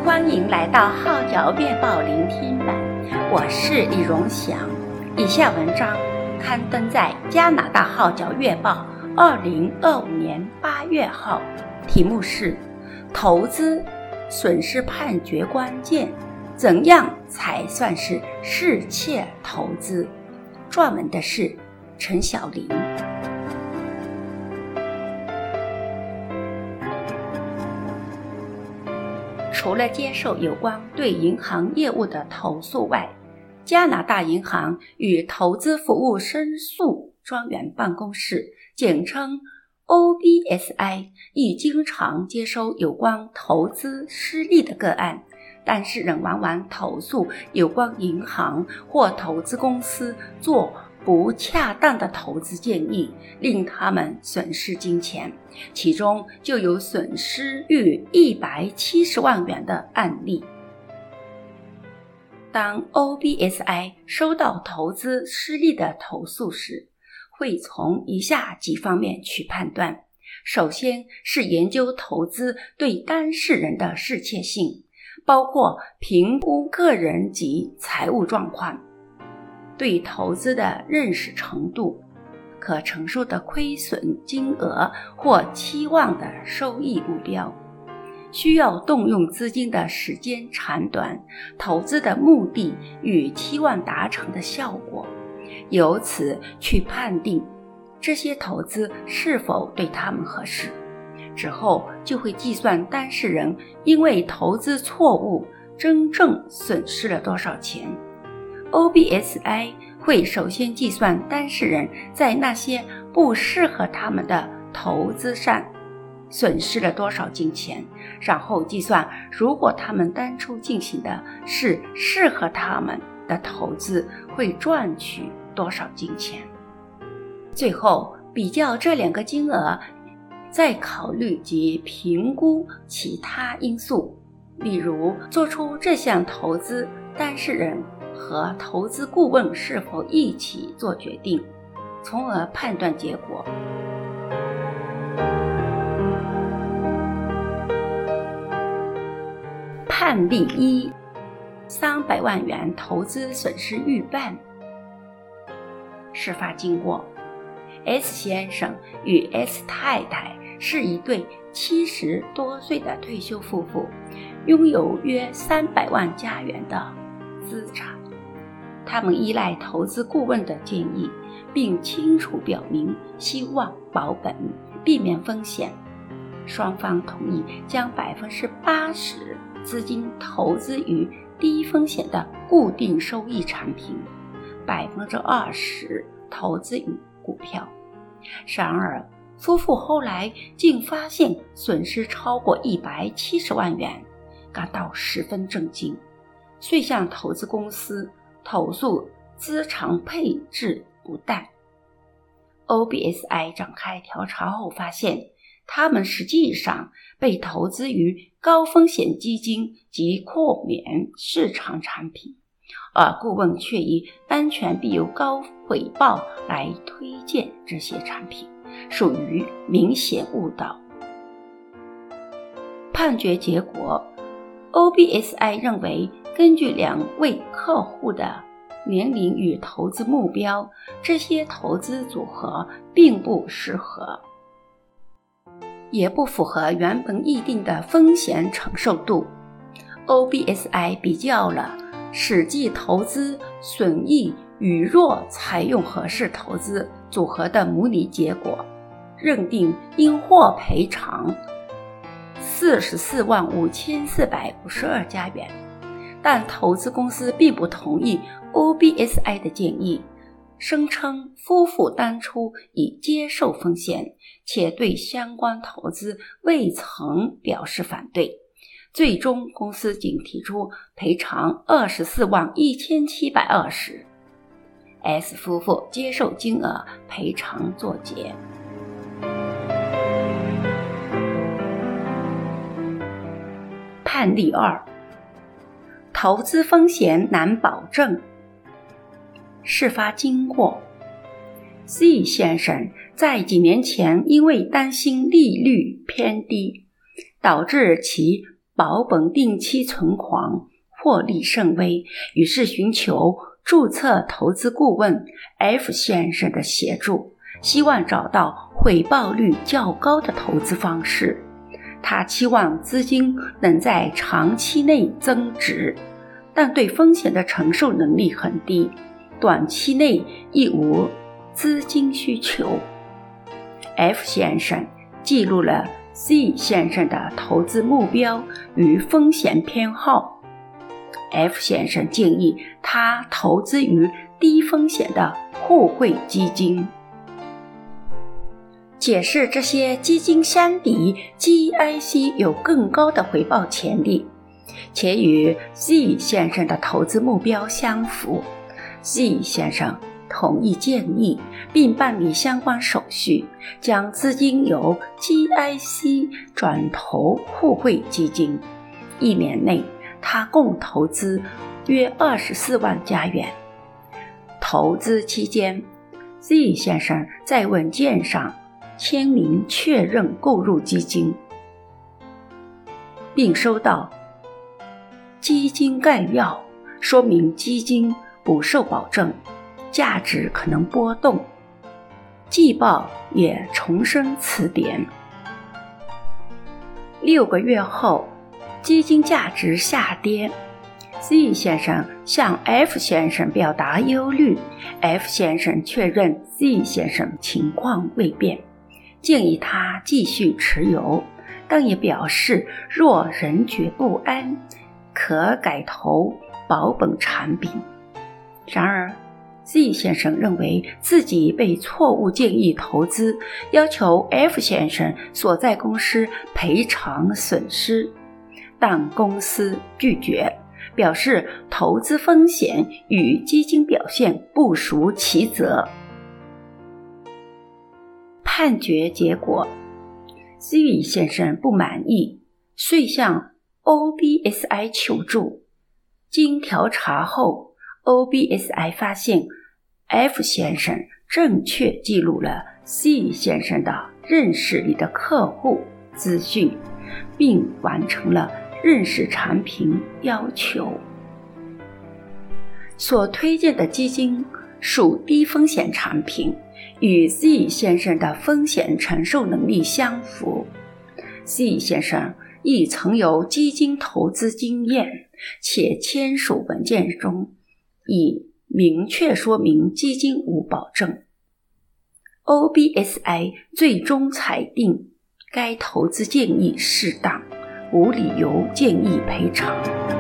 欢迎来到号角月报聆听版，我是李荣祥。以下文章刊登在加拿大号角月报2025年8月号，题目是投资损失判决关键，怎样才算是适切投资？撰文的是陈晓玲。除了接受有关对银行业务的投诉外，加拿大银行与投资服务申诉专员办公室简称 OBSI 亦经常接收有关投资失利的个案，但是仍往往投诉有关银行或投资公司做不恰当的投资建议，令他们损失金钱，其中就有损失逾170万元的案例。当 OBSI 收到投资失利的投诉时，会从以下几方面去判断。首先是研究投资对当事人的适切性，包括评估个人及财务状况，对投资的认识程度，可承受的亏损金额或期望的收益目标，需要动用资金的时间长短，投资的目的与期望达成的效果，由此去判定这些投资是否对他们合适。之后就会计算当事人因为投资错误真正损失了多少钱。OBSI 会首先计算当事人在那些不适合他们的投资上损失了多少金钱，然后计算如果他们当初进行的是适合他们的投资，会赚取多少金钱。最后比较这两个金额，再考虑及评估其他因素，例如做出这项投资当事人和投资顾问是否一起做决定，从而判断结果。判例一，300万元投资损失预判。事发经过： S 先生与 S 太太是一对70多岁的退休夫妇，拥有约300万加元的资产。他们依赖投资顾问的建议，并清楚表明希望保本，避免风险。双方同意将80%资金投资于低风险的固定收益产品，20%投资于股票。然而，夫妇后来竟发现损失超过170万元，感到十分震惊，遂向投资公司投诉资产配置不当。OBSI 展开调查后发现，他们实际上被投资于高风险基金及豁免市场产品，而顾问却以安全必有高回报来推荐这些产品，属于明显误导。判决结果， OBSI 认为根据2位客户的年龄与投资目标，这些投资组合并不适合，也不符合原本议定的风险承受度。 OBSI 比较了实际投资损益与若采用合适投资组合的模拟结果，认定应获赔偿445452加元，但投资公司并不同意 OBSI 的建议，声称夫妇当初已接受风险，且对相关投资未曾表示反对。最终公司仅提出赔偿241720， S 夫妇接受金额赔偿作结。判例2，投资风险难保证。事发经过： C 先生在几年前因为担心利率偏低，导致其保本定期存款获利甚微，于是寻求注册投资顾问 F 先生的协助，希望找到回报率较高的投资方式。他期望资金能在长期内增值，但对风险的承受能力很低，短期内亦无资金需求。F 先生记录了 C 先生的投资目标与风险偏好。F 先生建议他投资于低风险的互惠基金，解释这些基金相比 GIC 有更高的回报潜力，且与 Z 先生的投资目标相符。Z 先生同意建议，并办理相关手续，将资金由 GIC 转投互惠基金。1年内，他共投资约24万加元。投资期间， Z 先生在文件上签名确认购入基金，并收到基金概要，说明基金不受保证，价值可能波动。季报也重申此点。6个月后，基金价值下跌， Z 先生向 F 先生表达忧虑， F 先生确认 Z 先生情况未变，建议他继续持有，但也表示若仍觉不安，可改投保本产品。然而 Z 先生认为自己被错误建议投资，要求 F 先生所在公司赔偿损失，但公司拒绝，表示投资风险与基金表现不属其责。判决结果， Z 先生不满意，遂向 OBSI 求助。经调查后， OBSI 发现 F 先生正确记录了 C 先生的认识里的客户资讯，并完成了认识产品要求。所推荐的基金属低风险产品，与 Z 先生的风险承受能力相符。 Z 先生亦曾有基金投资经验，且签署文件中已明确说明基金无保证。 OBSI 最终裁定该投资建议适当，无理由建议赔偿。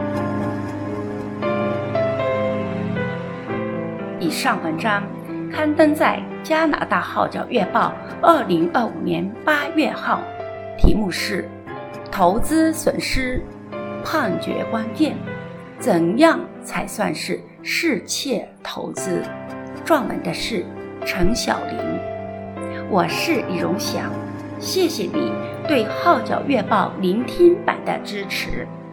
以上文章刊登在加拿大号角月报2025年8月号，题目是投资损失判决关键，怎样才算是适切投资？撰文的是陈晓玲。我是李荣祥，谢谢你对号角月报聆听版的支持。